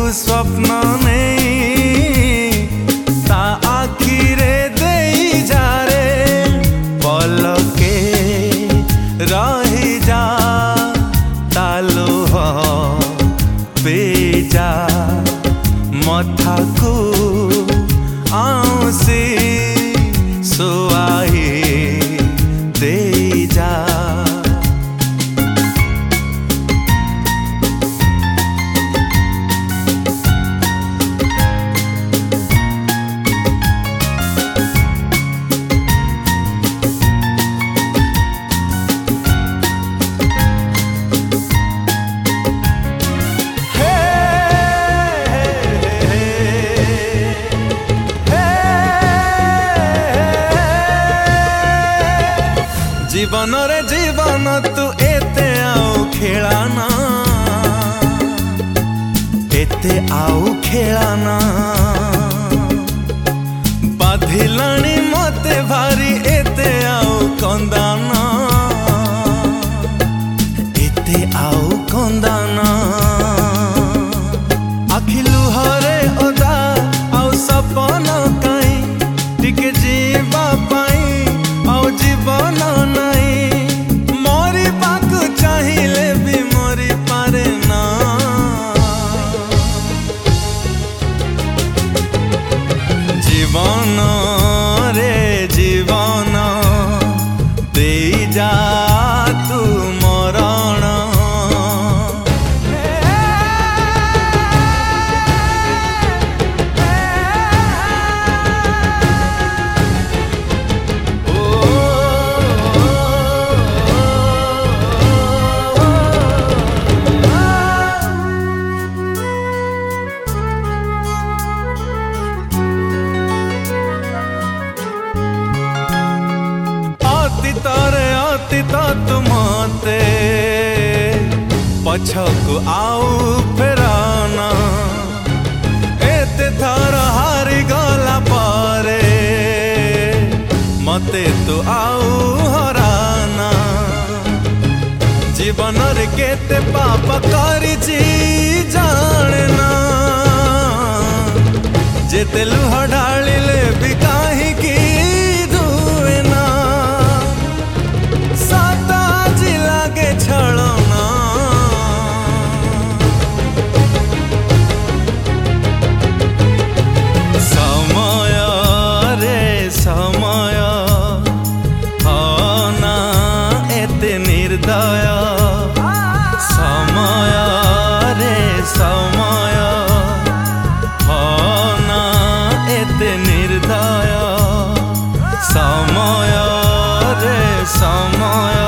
स्वप्न नहीं ता आखिरे दे जा रे पलके रही जा तालो बेजा मथा को आउसी सुआही दे जा। जीवन रे जीवन तू एते आउ खेलाना एते आउ खेलाना बाधिलानी मते भारी एते आउ कंदाना एते आउ कंदाना आखिलु हरे ओदा आउ सपन काई टिके जीवा पाई आउ जीवन जीवन रे जीवन दे जा तू मरण अतीत तुमते पछकु आउ फेराना एते थर हारी गला पारे मते तू आउ हराना जीवन रे केते पाप करिछि जाणना जेते लुह ढालिले भी काहे की धुएना छलना समय रे समय ना एते निर्दय समय रे समय ना एते निर्दय समय रे समय